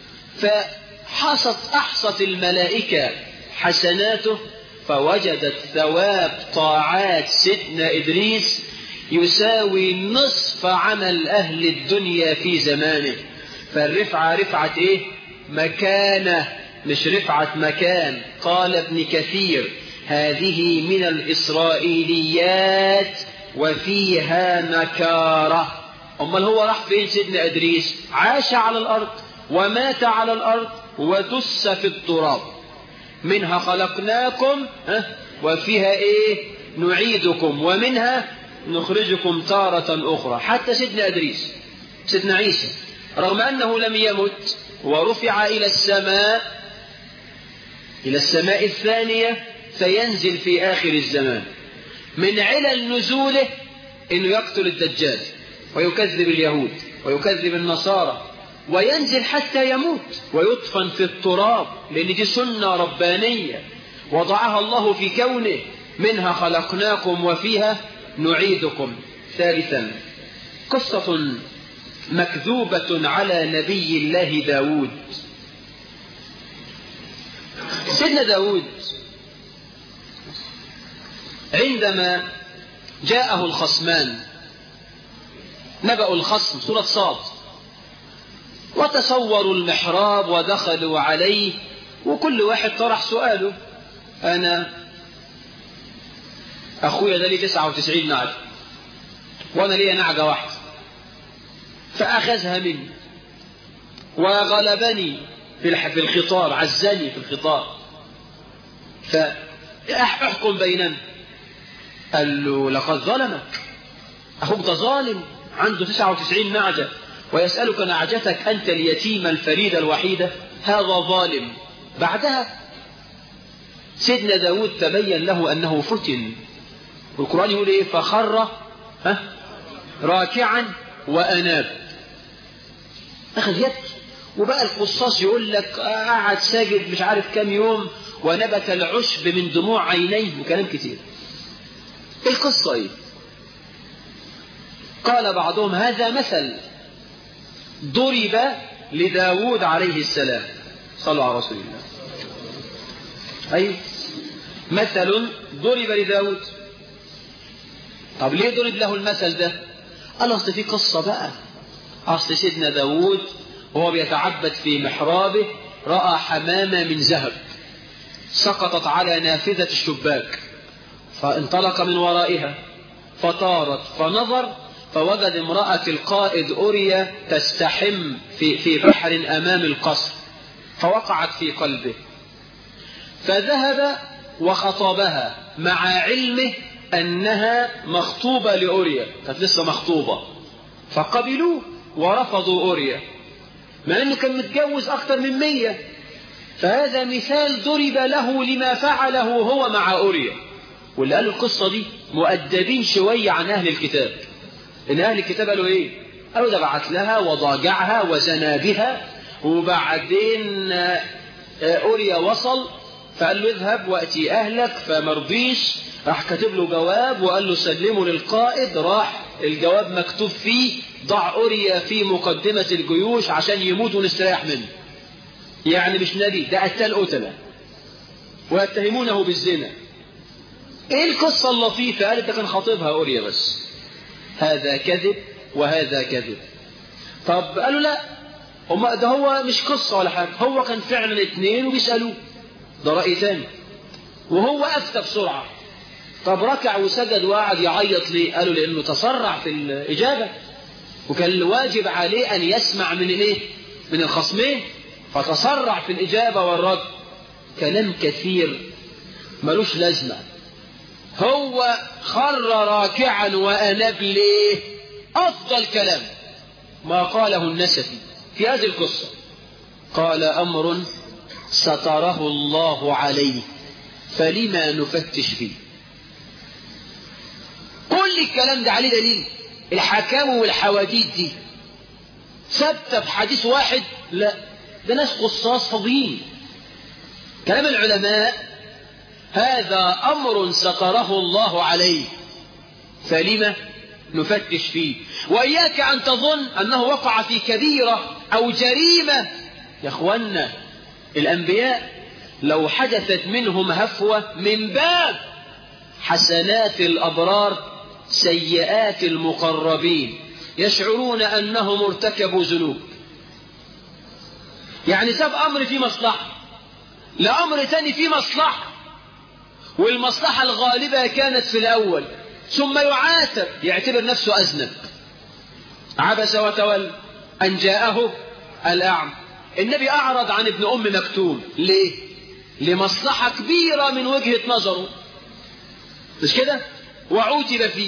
فحصت أحصت الملائكة حسناته، فوجدت ثواب طاعات سيدنا إدريس يساوي نصف عمل أهل الدنيا في زمانه. فالرفعة رفعة إيه؟ مكانة، مش رفعة مكان. قال ابن كثير: هذه من الإسرائيليات وفيها نكارة. أمال هو راح فين سيدنا إدريس؟ عاش على الأرض ومات على الأرض ودس في التراب. منها خلقناكم وفيها إيه؟ نعيدكم ومنها نخرجكم تارة أخرى. حتى سيدنا إدريس سيدنا عيسى رغم أنه لم يمت ورفع إلى السماء إلى السماء الثانية سينزل في آخر الزمان. من علل نزوله إنه يقتل الدجال ويكذب اليهود ويكذب النصارى، وينزل حتى يموت ويدفن في التراب، لأن دي سنة ربانية وضعها الله في كونه. منها خلقناكم وفيها نعيدكم. ثالثا قصة مكذوبة على نبي الله داود. سيدنا داود عندما جاءه الخصمان، نبأ الخصم سورة صاد، وتصوروا المحراب ودخلوا عليه، وكل واحد طرح سؤاله: أنا أخويا ده لي تسعة وتسعين نعجة وأنا لي نعجة واحدة، فأخذها مني وغلبني في الخطاب، عزني في الخطاب، فأحكم بيننا. قال له: لقد ظلمك، أخوك ده ظالم، عنده تسعة وتسعين نعجة ويسألك نعجتك أنت اليتيمة الفريدة الوحيدة، هذا ظالم. بعدها سيدنا داود تبين له أنه فتن، والقرآن يقول إيه؟ فخر ها راكعا وأناب، أخذ يبكي. وبقى القصاص يقول لك قعد ساجد مش عارف كم يوم ونبت العشب من دموع عينيه وكلام كتير. القصة إيه؟ قال بعضهم: هذا مثل ضرب لداود عليه السلام. صلوا على رسول الله. أي مثل ضرب لداود. طب ليه ضرب له المثل ده؟ قال أصل في قصة بقى. أصل سيدنا داود وهو بيتعبد في محرابه رأى حمامة من ذهب سقطت على نافذة الشباك، فانطلق من ورائها فطارت، فنظر فوجد امرأة القائد أوريا تستحم في في بحر أمام القصر، فوقعت في قلبه، فذهب وخطبها مع علمه أنها مخطوبة لأوريا، كانت لسه مخطوبة، فقبلوه ورفضوا أوريا مع أنه كان متجوز أكثر من مية. فهذا مثال ضرب له لما فعله هو مع أوريا. واللي قالوا القصة دي مؤدبين شوية عن أهل الكتاب، إن أهل الكتاب قالوا إيه؟ قالوا ده بعت لها وضاجعها وزنا بها، وبعدين أوريا وصل فقال له اذهب وأتي أهلك، فمرضيش، راح كاتب له جواب وقال له سلمه للقائد، راح الجواب مكتوب فيه ضع أوريا في مقدمة الجيوش عشان يموت ونستريح منه. يعني مش نبي، ده قتال قتلة ويتهمونه بالزنا. ايه القصة اللطيفة؟ قالت ده كان خاطبها أوريا بس. هذا كذب وهذا كذب. طب قالوا لا، هما ده هو مش قصة ولا حاجة، هو كان فعلا اتنين وبيسألوه، ده رأي ثاني، وهو أفتى بسرعة. طب ركع وسجد وقعد يعيط ليه؟ قالوا لأنه تسرع في الإجابة، وكان الواجب عليه أن يسمع من الايه؟ من الخصمين، فتسرع في الإجابة والرد. كلام كثير ملوش لازمة. هو خر راكعا وأناب ليه؟ أفضل كلام ما قاله النسفي في هذه القصة، قال أمر ستره الله عليه فلما نفتش فيه. كل الكلام ده عليه دليل؟ الحكام والحواديت دي ثابتة في حديث واحد؟ لا، ده ناس قصاص فاضيين. كلام العلماء هذا أمر ستره الله عليه فلما نفتش فيه. وإياك أن تظن أنه وقع في كبيرة أو جريمة. يا أخوانا، الأنبياء لو حدثت منهم هفوة من باب حسنات الأبرار سيئات المقربين، يشعرون أنهم ارتكبوا ذنوب. يعني ساب أمر في مصلحة لأمر تاني في مصلحة، والمصلحة الغالبة كانت في الأول، ثم يعاتب يعتبر نفسه أذنب. عبس وتولى أن جاءه الأعمى. النبي أعرض عن ابن أم مكتوم ليه؟ لمصلحة كبيرة من وجهة نظره، مش كده؟ وعوتب فيه،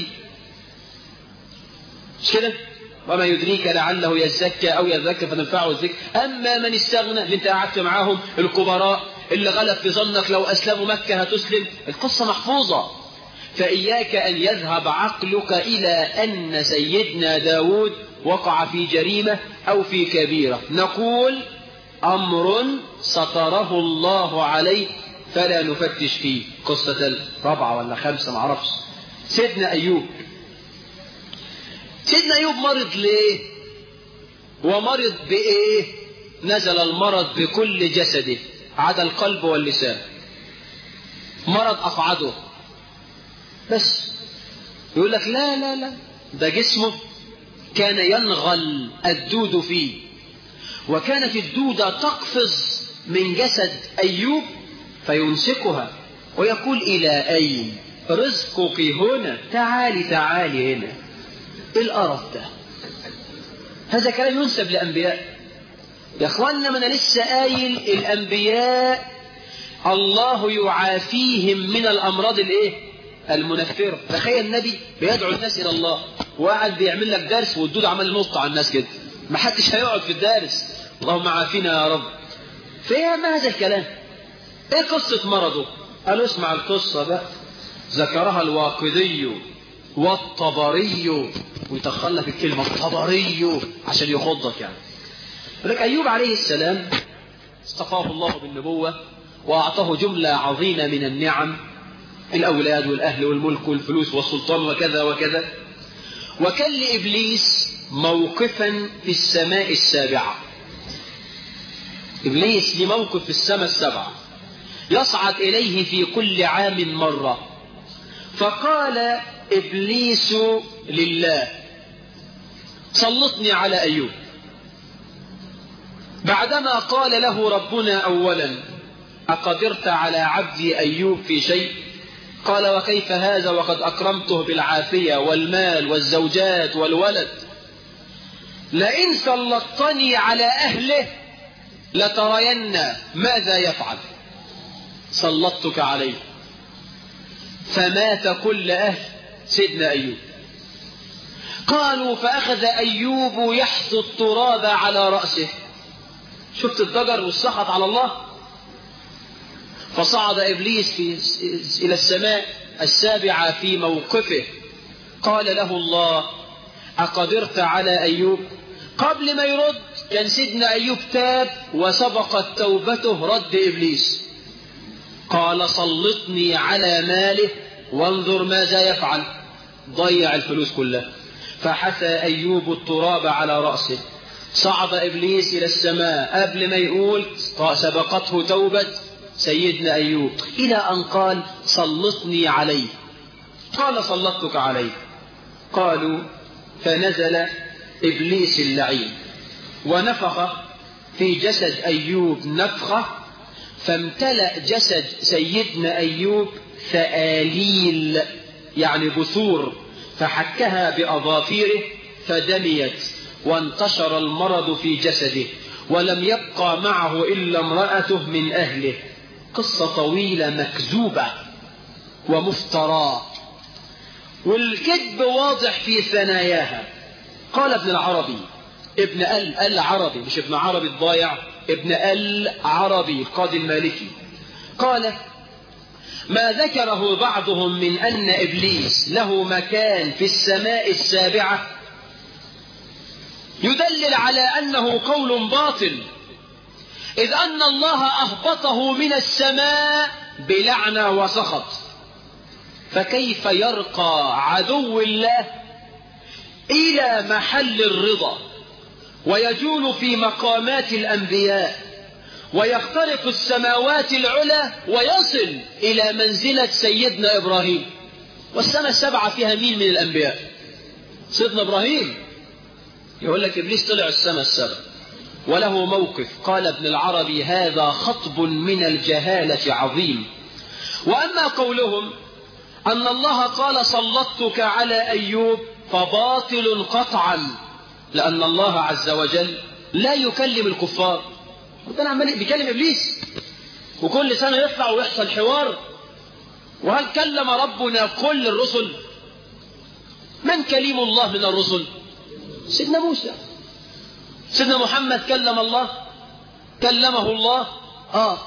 مش كده؟ وما يدريك لعله يزكى أو يذكى فتنفعه الذكر. أما من استغنى، اللي انت قعدت معاهم الكبراء اللي غلب في ظنك لو أسلموا مكة هتسلم، القصة محفوظة. فإياك أن يذهب عقلك إلى أن سيدنا داود وقع في جريمة أو في كبيرة. نقول أمر ستره الله عليه فلا نفتش فيه. قصة رابعة ولا خمسة معرفش. سيدنا أيوب. سيدنا أيوب مرض ليه؟ ومرض بإيه؟ نزل المرض بكل جسده عدا القلب واللسان. مرض أقعده بس. يقول لك لا لا لا، ده جسمه كان ينغل الدود فيه، وكانت الدودة تقفز من جسد أيوب فيمسكها ويقول إلى أين؟ رزقك هنا، تعالي تعالي هنا. إيه القرف ده؟ هذا كلام ينسب لأنبياء. يا أخوانا، من لسه قايل الأنبياء الله يعافيهم من الأمراض الإيه؟ المنفرة. تخيل النبي بيدعو الناس إلى الله وقاعد بيعمل لك درس والدود عمال ينط على الناس كده، ما حدش هيقعد في الدارس. اللهم عافينا يا رب. فيها ما هذا الكلام؟ ايه قصة مرضه؟ قالوا اسمع القصة بقى. ذكرها الواقدي والطبري، ويتخلى في الكلمة الطبري عشان يخضك يعني. لك أيوب عليه السلام اصطفاه الله بالنبوة وأعطاه جملة عظيمة من النعم، الأولاد والأهل والملك والفلوس والسلطان وكذا وكذا. وكان لإبليس موقفا في السماء السابعة. إبليس لموقف في السماء السبعة يصعد إليه في كل عام مرة. فقال إبليس لله سلطني على أيوب. بعدما قال له ربنا أولا أقدرت على عبدي أيوب في شيء؟ قال وكيف هذا وقد أكرمته بالعافية والمال والزوجات والولد؟ لئن سلطتني على أهله لترين ماذا يفعل. سلطتك عليه. فمات كل أهل سيدنا أيوب. قالوا فأخذ أيوب يحثو التراب على رأسه. شفت الضجر والسخط على الله. فصعد إبليس في إلى السماء السابعة في موقفه. قال له الله أقدرت على أيوب؟ قبل ما يرد كان سيدنا أيوب تاب وسبقت توبته رد إبليس. قال سلطني على ماله وانظر ماذا يفعل. ضيع الفلوس كلها. فحثى أيوب التراب على رأسه. صعد إبليس إلى السماء قبل ما يقول سبقته توبة سيدنا أيوب، إلى أن قال سلطني عليه. قال سلطتك عليه. قالوا فنزل إبليس اللعين ونفخ في جسد أيوب نفخة فامتلأ جسد سيدنا أيوب ثآليل يعني بثور فحكها بأظافيره فدميت وانتشر المرض في جسده ولم يبقى معه إلا امرأته من أهله. قصة طويلة مكذوبة ومفتراة والكذب واضح في ثناياها. قال ابن العربي ابن ال العربي مش ابن عربي الضايع، ابن العربي القاضي المالكي قال ما ذكره بعضهم من أن إبليس له مكان في السماء السابعة يدلل على أنه قول باطل، إذ أن الله أهبطه من السماء بلعنة وسخط، فكيف يرقى عدو الله إلى محل الرضا ويجول في مقامات الأنبياء ويخترق السماوات العلى ويصل إلى منزلة سيدنا إبراهيم؟ والسماء السبعة فيها مين من الأنبياء؟ سيدنا إبراهيم. يقول لك إبليس طلع السماء السبع وله موقف. قال ابن العربي هذا خطب من الجهالة عظيم. وأما قولهم أن الله قال سلطتك على أيوب فباطل قطعا، لأن الله عز وجل لا يكلم الكفار. ربنا عمال بيكلم إبليس وكل سنة يطلع ويحصل حوار. وهل كلم ربنا كل الرسل؟ من كلم الله من الرسل؟ سيدنا موسى. سيدنا محمد كلم الله؟ كلمه الله آه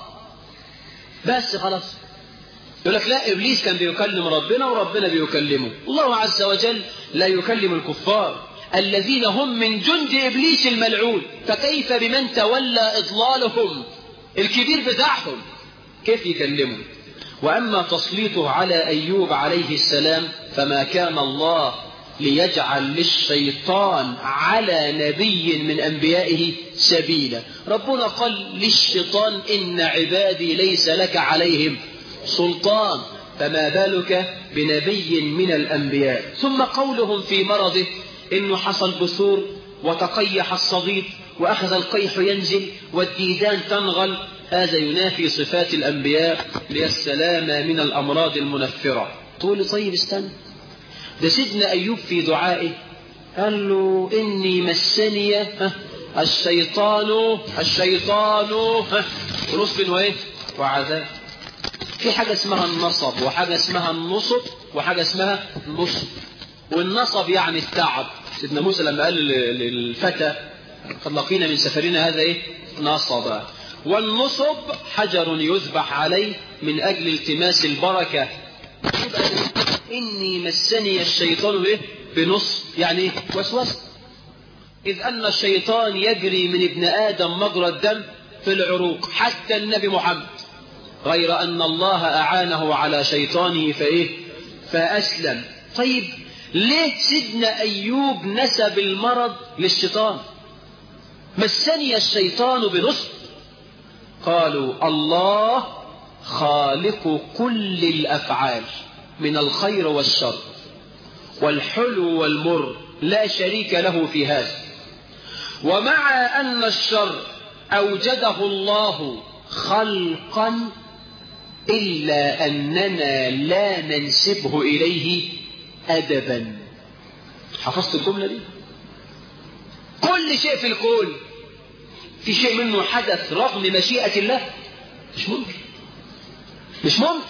بس خلاص. يقول لك لا، إبليس كان بيكلم ربنا وربنا بيكلمه. الله عز وجل لا يكلم الكفار الذين هم من جند إبليس الملعون، فكيف بمن تولى إضلالهم الكبير بتاعهم؟ كيف يكلمه؟ وأما تسليطه على أيوب عليه السلام فما كان الله ليجعل للشيطان على نبي من أنبيائه سبيلا. ربنا قال للشيطان إن عبادي ليس لك عليهم سلطان، فما بالك بنبي من الأنبياء. ثم قولهم في مرضه إنه حصل بثور وتقيح الصديد وأخذ القيح ينزل والديدان تنغل، هذا ينافي صفات الأنبياء للسلامة من الأمراض المنفرة. تقول لي طيب استنى، ده سيدنا أيوب في دعائه قال له إني مسني الشيطان الشيطان نصب وإيه وعذاب. في حاجة اسمها النصب وحاجة اسمها النصب وحاجة اسمها النصب. والنصب يعني التعب. سيدنا موسى لما قال للفتى قد لقينا من سفرنا هذا ايه نصب. والنصب حجر يذبح عليه من أجل التماس البركة. إني مسني الشيطان ايه بنصب يعني ايه وسوس، إذ أن الشيطان يجري من ابن آدم مجرى الدم في العروق حتى النبي محمد، غير أن الله أعانه على شيطانه فإيه فأسلم. طيب ليه سيدنا أيوب نسب المرض للشيطان؟ مسني الشيطان بنصب. قالوا الله خالق كل الأفعال من الخير والشر والحلو والمر، لا شريك له في هذا. ومع أن الشر أوجده الله خلقا إلا أننا لا ننسبه إليه أدبا. حفظت الجملة دي؟ كل شيء في الكون في شيء منه حدث رغم مشيئة الله؟ مش ممكن مش ممكن.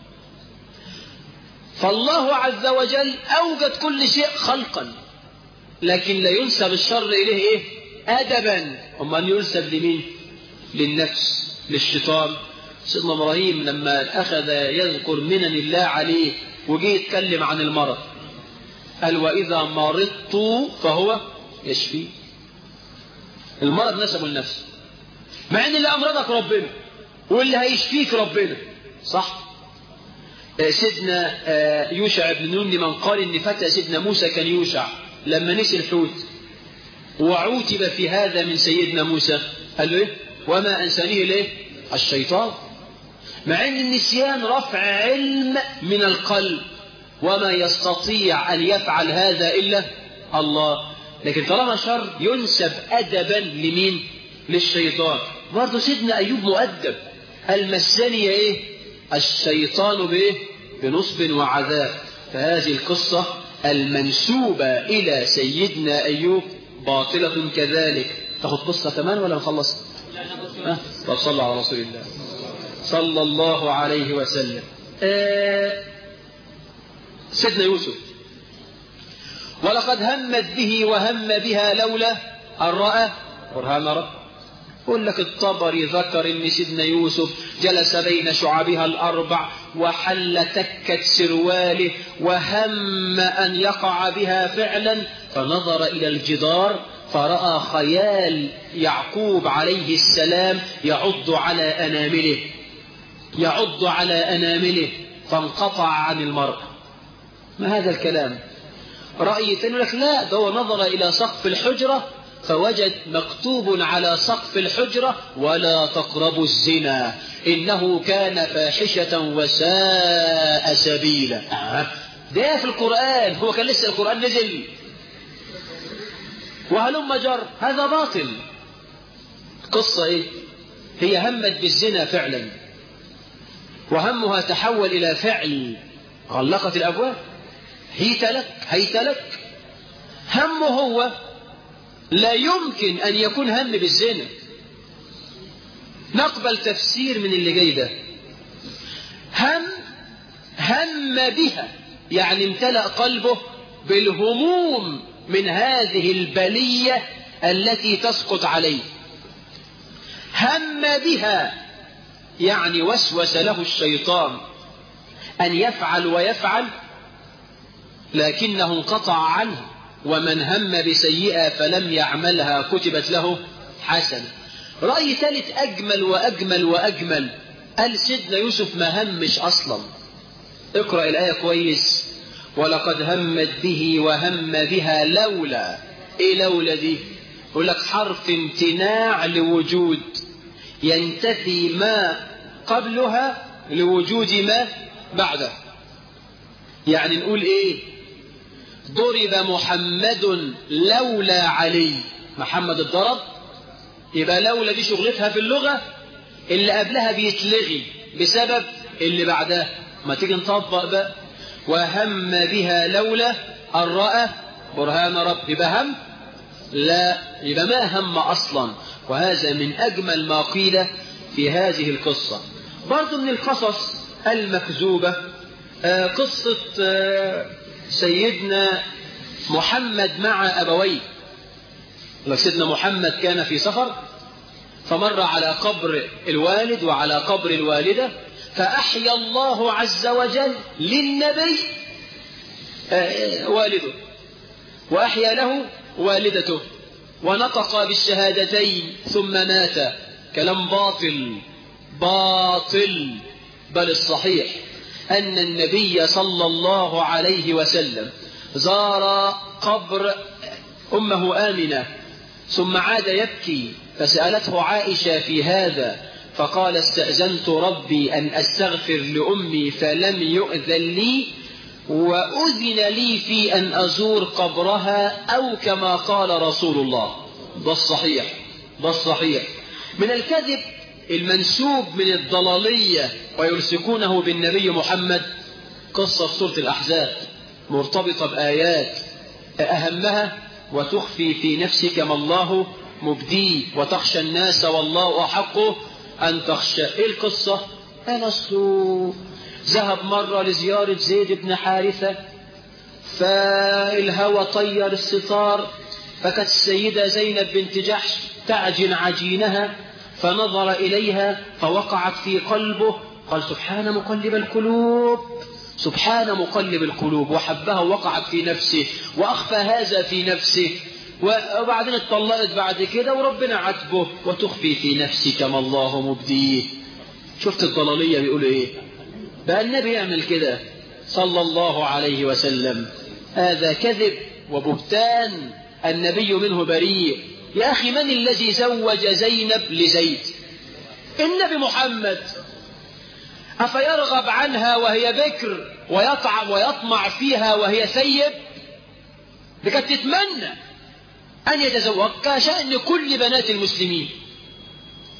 فالله عز وجل أوجد كل شيء خلقا، لكن لا ينسب الشر إليه إيه أدبا. أما أن ينسب لمين؟ للنفس، للشيطان. سيدنا إبراهيم لما أخذ يذكر منن الله عليه وجي يتكلم عن المرض قال وإذا مرضت فهو يشفي. المرض نسبه لنفسه، مع أن اللي أمرضك ربنا واللي هيشفيك ربنا. صح؟ سيدنا يوشع بن نون من قال إن فتى سيدنا موسى كان يوشع لما نسي الحوت وعوتب في هذا من سيدنا موسى قال له إيه؟ وما أنسانيه ليه؟ الشيطان. مع أن النسيان رفع علم من القلب وما يستطيع أن يفعل هذا إلا الله، لكن طالما شر ينسب أدبا لمين؟ للشيطان. برضه سيدنا أيوب مؤدب، المسني إيه؟ الشيطان بإيه؟ بنصب وعذاب. فهذه القصة المنسوبة إلى سيدنا أيوب باطلة كذلك. تاخد قصة كمان ولا نخلص؟ أه؟ طب صلى على رسول الله صلى الله عليه وسلم. آه سيدنا يوسف، ولقد همت به وهم بها لولا أن رأى برهان رب. يقول لك الطبري ذكر ان سيدنا يوسف جلس بين شعبها الأربع وحل تكة سرواله وهم أن يقع بها فعلا، فنظر إلى الجدار فرأى خيال يعقوب عليه السلام يعض على أنامله يعض على أنامله فانقطع عن المرء. ما هذا الكلام؟ رأي ثاني لك لا، ده هو نظر إلى سقف الحجرة فوجد مكتوب على سقف الحجرة ولا تقربوا الزنا إنه كان فاحشة وساء سبيلا. ده في القرآن، هو كان لسه القرآن نزل وهلم جر، هذا باطل. قصة إيه؟ هي همت بالزنا فعلا وهمها تحول إلى فعل، غلقت الأبواب، هيت لك هيت لك. همه هو لا يمكن أن يكون هم بالزنا. نقبل تفسير من اللي جاي ده. هم هم بها يعني امتلأ قلبه بالهموم من هذه البلية التي تسقط عليه. هم بها يعني وسوس له الشيطان أن يفعل ويفعل لكنه انقطع عنه، ومن هم بسيئة فلم يعملها كتبت له حسنة. رأي ثالث أجمل وأجمل وأجمل، قال سيدنا يوسف ما همش أصلا. اقرأ الآية كويس. ولقد همت به وهم بها لولا. إيه لولا دي؟ يقول لك حرف امتناع لوجود، ينتفي ما قبلها لوجود ما بعده. يعني نقول إيه؟ ضرب محمد لولا علي. محمد الضرب، يبقى لولا دي شغلتها في اللغة اللي قبلها بيتلغي بسبب اللي بعدها. ما تيجي نطبق بقى. وهم بها لولا أن رأى برهان رب. يبقى هم؟ لا، يبقى ما هم أصلا. وهذا من أجمل ما قيل في هذه القصة. برضو من القصص المكذوبة آه قصة آه سيدنا محمد مع أبويه. سيدنا محمد كان في سفر فمر على قبر الوالد وعلى قبر الوالدة، فأحيا الله عز وجل للنبي والده وأحيا له والدته ونطق بالشهادتين ثم مات. كلام باطل باطل. بل الصحيح أن النبي صلى الله عليه وسلم زار قبر أمه آمنة ثم عاد يبكي، فسألته عائشة في هذا فقال استأذنت ربي أن أستغفر لأمي فلم يؤذن لي وأذن لي في أن أزور قبرها أو كما قال رسول الله. ده الصحيح ده الصحيح. من الكذب المنسوب من الضلالية ويلصقونه بالنبي محمد قصة في سورة الأحزاب مرتبطة بآيات أهمها وتخفي في نفسك ما الله مبديه وتخشى الناس والله أحق أن تخشى. إيه القصة؟ أنس ذهب مرة لزيارة زيد بن حارثة فالهوى طير الستار، فكانت السيدة زينب بنت جحش تعجن عجينها فنظر إليها فوقعت في قلبه، قال سبحان مقلب القلوب سبحان مقلب القلوب، وحبها ووقعت في نفسه وأخفى هذا في نفسه، وبعدين اتطلقت بعد كده وربنا عاتبه وتخفي في نفسك ما الله مبديه. شفت الضلالية بيقولوا ايه؟ بقى النبي يعمل كده صلى الله عليه وسلم. هذا كذب وبهتان، النبي منه بريء. يا أخي من الذي زوج زينب لزيد؟ النبي محمد. أفيرغب عنها وهي بكر ويطعم ويطمع فيها وهي ثيب؟ لكي تتمنى أن يتزوج كشأن كل بنات المسلمين.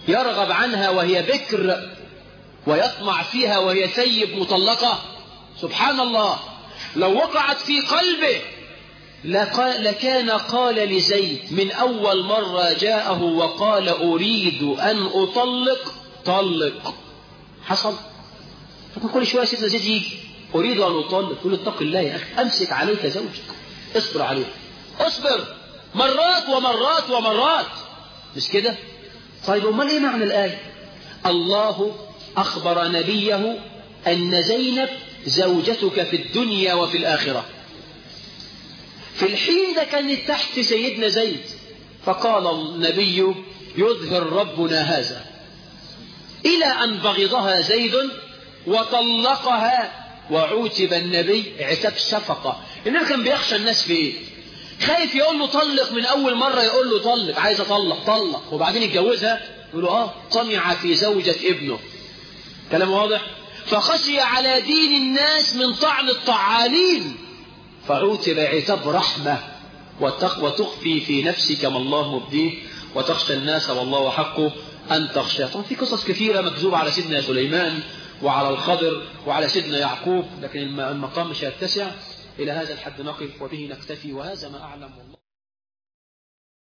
يرغب عنها وهي بكر ويطمع فيها وهي ثيب مطلقة؟ سبحان الله. لو وقعت في قلبه لكان قال لزيد من أول مرة جاءه وقال أريد أن أطلق طلق. حصل؟ فكان كل شوية سيدنا زيد يجي أريد أن أطلق، تقول اتق الله يا أخي، أمسك عليك زوجك، اصبر عليه، اصبر مرات ومرات ومرات، مش كده؟ طيب امال ايه معنى الآية؟ الله أخبر نبيه أن زينب زوجتك في الدنيا وفي الآخرة. في الحين ده كانت تحت سيدنا زيد، فقال النبي يظهر ربنا هذا، إلى أن بغضها زيد وطلقها، وعوتب النبي عتاب شفقة. النبي كان بيخشى الناس في ايه؟ خايف يقول له طلق من أول مرة، يقول له طلق، عايز أطلق طلق، وبعدين يتجوزها يقول له آه طمع في زوجة ابنه. كلام واضح؟ فخشي على دين الناس من طعن الطعالين، فعوتب عتاب رحمة، وتخفي في نفسك ما الله مبديه، وتخشى الناس والله حقه أن تخشى. طبعا في قصص كثيرة مكذوبة على سيدنا سليمان وعلى الخضر وعلى سيدنا يعقوب، لكن المقام مش هيتسع. إلى هذا الحد نقف وبه نكتفي، وهذا ما أعلم والله.